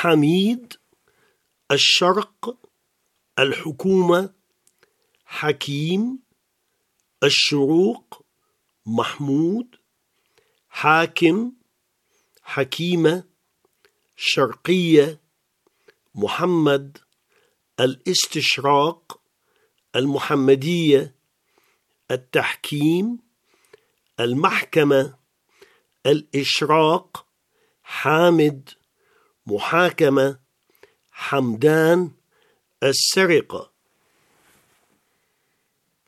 حميد، الشرق، الحكومة، حكيم، الشروق، محمود، حاكم، حكيمة، شرقية، محمد، الاستشراق، المحمدية، التحكيم، المحكمة، الإشراق، حامد، محاكمة، حمدان، السرقة.